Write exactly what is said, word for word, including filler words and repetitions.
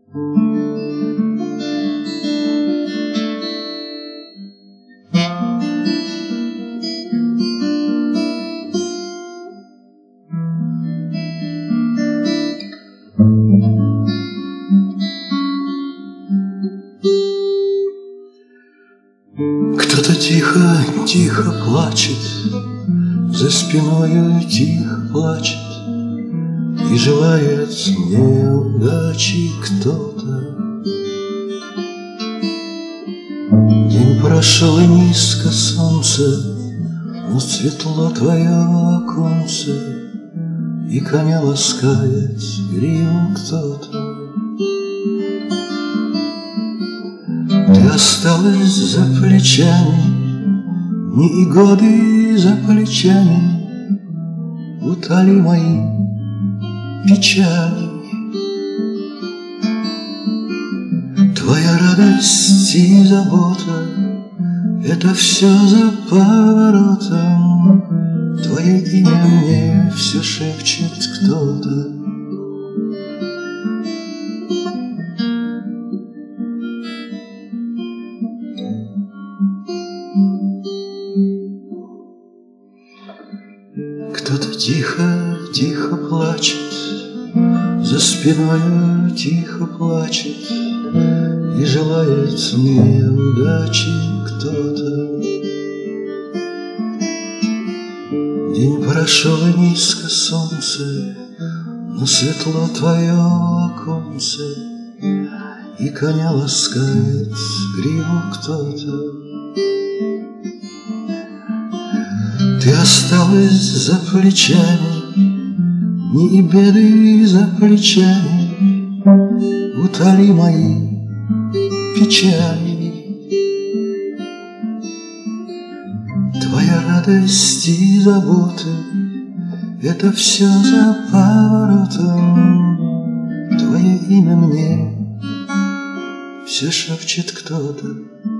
Кто-то тихо, тихо плачет, за спиною тихо плачет и желает мне удачи кто-то. День прошел и низко солнце, но светло твое оконце, и коня ласкает гриву кто-то. Ты осталась за плечами, дни и годы за плечами, утоли мои печали. Твоя радость и забота — это все за поворотом. Твое имя мне все шепчет кто-то. Кто-то тихо, тихо плачет, за спиной тихо плачет и желает мне удачи кто-то. День прошел и низко солнце, но светло твое оконце, и коня ласкает гриву кто-то. Ты осталась за плечами, дни и беды за плечами, утоли мои печали. Твоя радость и забота — это все за поворотом. Твое имя мне все шепчет кто-то.